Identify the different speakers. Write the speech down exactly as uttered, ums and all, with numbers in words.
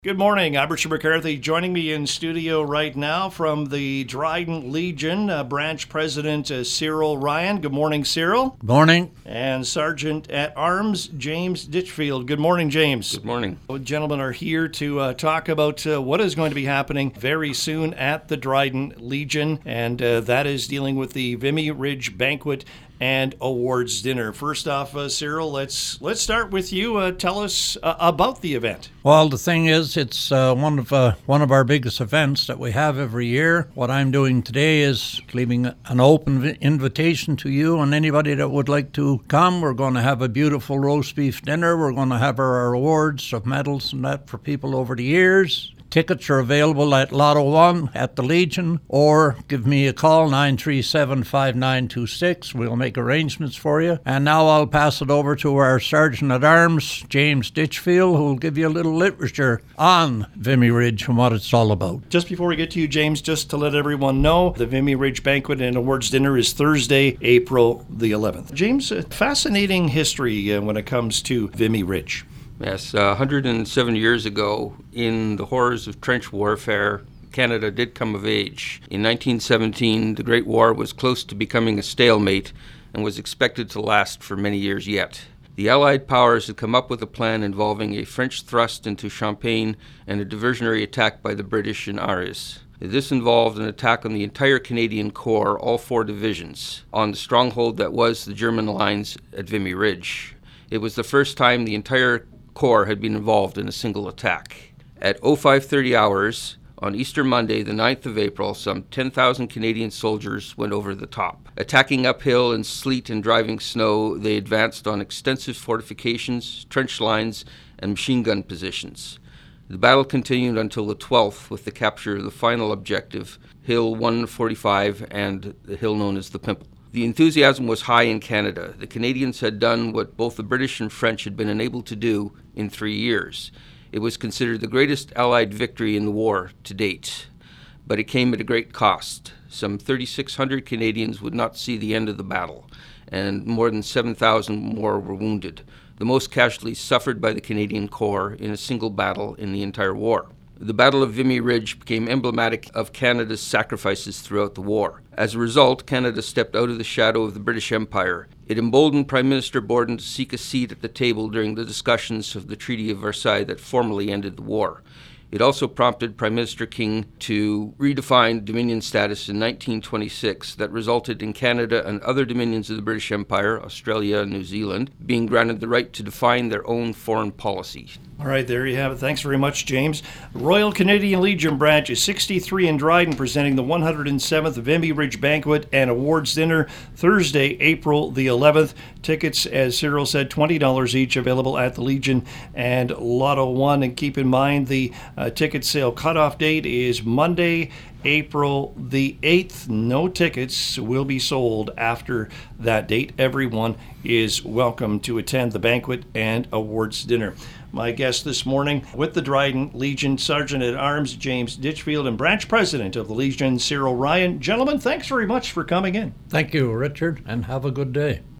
Speaker 1: Good morning. I'm Richard McCarthy. Joining me in studio right now from the Dryden Legion, uh, Branch President uh, Cyril Ryan. Good morning, Cyril.
Speaker 2: Morning.
Speaker 1: And Sergeant at Arms James Ditchfield. Good morning, James.
Speaker 3: Good morning.
Speaker 1: Both gentlemen are here to uh, talk about uh, what is going to be happening very soon at the Dryden Legion, and uh, that is dealing with the Vimy Ridge Banquet and Awards Dinner. First off, uh, Cyril, let's let's start with you. Uh, tell us uh, about the event.
Speaker 2: Well, the thing is, it's uh, one of uh, one of our biggest events that we have every year. What I'm doing today is leaving an open v- invitation to you and anybody that would like to come. We're going to have a beautiful roast beef dinner. We're going to have our, our awards of medals and that for people over the years. Tickets are available at Lotto one at the Legion, or give me a call, nine three seven, five nine two six. We'll make arrangements for you. And now I'll pass it over to our Sergeant at Arms, James Ditchfield, who will give you a little literature on Vimy Ridge and what it's all about.
Speaker 1: Just before we get to you, James, just to let everyone know, the Vimy Ridge Banquet and Awards Dinner is Thursday, April the eleventh. James, a fascinating history uh, when it comes to Vimy Ridge.
Speaker 3: Yes, uh, one hundred seven years ago, in the horrors of trench warfare, Canada did come of age. In nineteen seventeen, the Great War was close to becoming a stalemate and was expected to last for many years yet. The Allied powers had come up with a plan involving a French thrust into Champagne and a diversionary attack by the British in Arras. This involved an attack on the entire Canadian Corps, all four divisions, on the stronghold that was the German lines at Vimy Ridge. It was the first time the entire Corps had been involved in a single attack. At oh five thirty hours on Easter Monday, the ninth of April, some ten thousand Canadian soldiers went over the top. Attacking uphill in sleet and driving snow, they advanced on extensive fortifications, trench lines, and machine gun positions. The battle continued until the twelfth with the capture of the final objective, Hill one forty-five, and the hill known as the Pimple. The enthusiasm was high in Canada. The Canadians had done what both the British and French had been unable to do in three years. It was considered the greatest Allied victory in the war to date, but it came at a great cost. Some thirty-six hundred Canadians would not see the end of the battle, and more than seven thousand more were wounded, the most casualties suffered by the Canadian Corps in a single battle in the entire war. The Battle of Vimy Ridge became emblematic of Canada's sacrifices throughout the war. As a result, Canada stepped out of the shadow of the British Empire. It emboldened Prime Minister Borden to seek a seat at the table during the discussions of the Treaty of Versailles that formally ended the war. It also prompted Prime Minister King to redefine Dominion status in nineteen twenty-six that resulted in Canada and other dominions of the British Empire, Australia and New Zealand, being granted the right to define their own foreign policy.
Speaker 1: All right, there you have it. Thanks very much, James. Royal Canadian Legion Branch is sixty-three in Dryden, presenting the one hundred seventh Vimy Ridge Banquet and Awards Dinner, Thursday, April the eleventh. Tickets, as Cyril said, twenty dollars each, available at the Legion and Lotto one. And keep in mind, the uh, ticket sale cutoff date is Monday, April the eighth. No tickets will be sold after that date. Everyone is welcome to attend the banquet and awards dinner. My guest this morning with the Dryden Legion, Sergeant at Arms James Ditchfield, and Branch President of the Legion, Cyril Ryan. Gentlemen, thanks very much for coming in.
Speaker 2: Thank you, Richard, and have a good day.